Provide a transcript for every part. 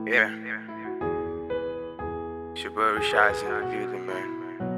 Yeah. It's your boy Rashad's in the building, man.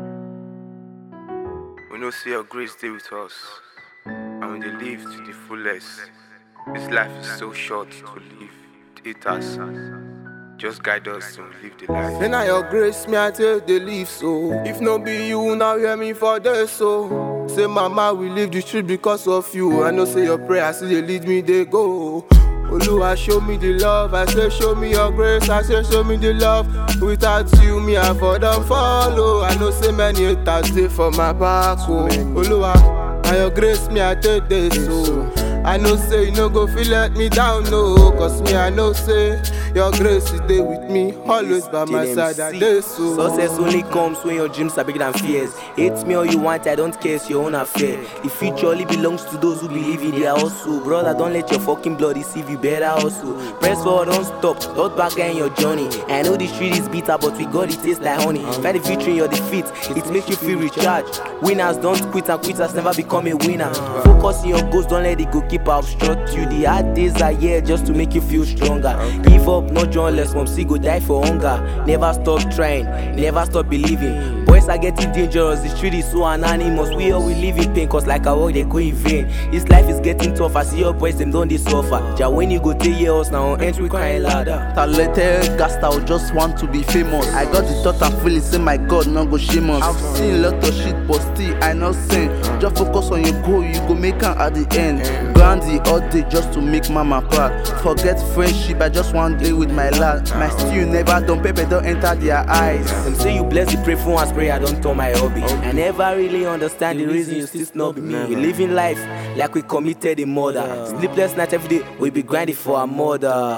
We know see your grace stay with us, and we dey live to the fullest. This life is so short to live it as. Just guide us to live the life. Then I your grace, me I take the leave, so if no be you, now hear me for this, so say mama, we leave the street because of you. I know say your prayer, see they lead me, they go. Oluwa, show me the love. I say show me your grace. I say show me the love. Without you, me I for them follow. I know say many haters dey for my back, oh. Oluwa, and your grace, me I take this, so I know say you no go feel let me down, no. Cause me I know say your grace is there with me, always by my side. I dey so. Success only comes when your dreams are bigger than fears. Hate me all you want, I don't care, it's your own affair. The future only belongs to those who believe in their hustle. Brother, don't let your fucking blood deceive you, better hustle. Press forward, don't stop, don't back in your journey. I know the street is bitter, but with God it tastes like honey. Find the victory in your defeat, it makes you feel recharged. Winners don't quit, and quitters never become a winner. Focus on your goals, don't let it go keep obstruct you. The hard days are here just to make you feel stronger. Give up, no journalist, mom see go die for hunger. Never stop trying, never stop believing. Boys are getting dangerous, the street is so anonymous. We all will live in pain, cause like I work they go in vain. This life is getting tough, I see your boys them don't they suffer. Ja when you go take years now, ends we crying louder. Talented gangster just want to be famous. I got the thought and feeling, say my God no go shame us. I've seen a lot of shit, but still I not sin. Just focus on your goal, you go make am at the end. Grandy all day just to make mama proud. Forget friendship, I just want day with my lad. My stew never done, pepper don't enter their eyes. Them say you bless the pray for once, pray I don't turn my hobby. I never really understand the reason you still snub me. We living life like we committed a murder. Sleepless night every day, we be grinding for our mother.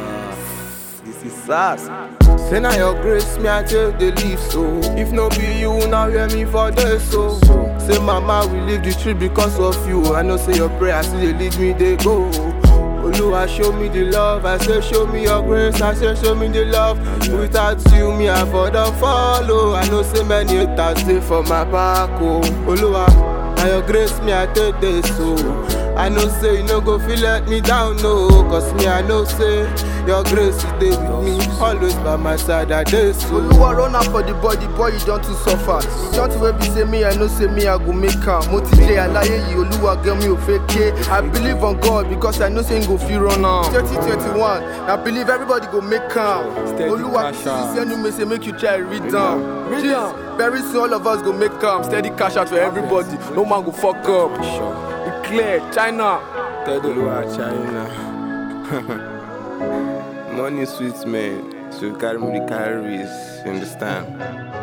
This is us. Say now your grace, me I take the leave, so if no be you, now hear me for this, so say mama, we leave the street because of you. I know say your prayer, see they lead me, they go. Oluwa, show me the love. I say show me your grace. I say show me the love. Without you, me I for them follow. I know say many haters dey for my back, oh. Oluwa, and your grace, me I take this, so I know say you no go feel let me down, no. Cause me I know say your grace is there with me, always by my side. I dey so. Oluwa run out for the boy you don't too suffer. You don't wey be say me, I know say me I go make am. Motivate alaye yi, Oluwa get me o fake. I believe on God because I know say he go fit run am. 2021, I believe everybody go make am. Oluwa send you message make you try read am. Very soon all of us go make am. Steady cash out for everybody. No man go fuck up. Be clear, China. Oluwa, China. Money sweet, man. So carry me the carries, you understand?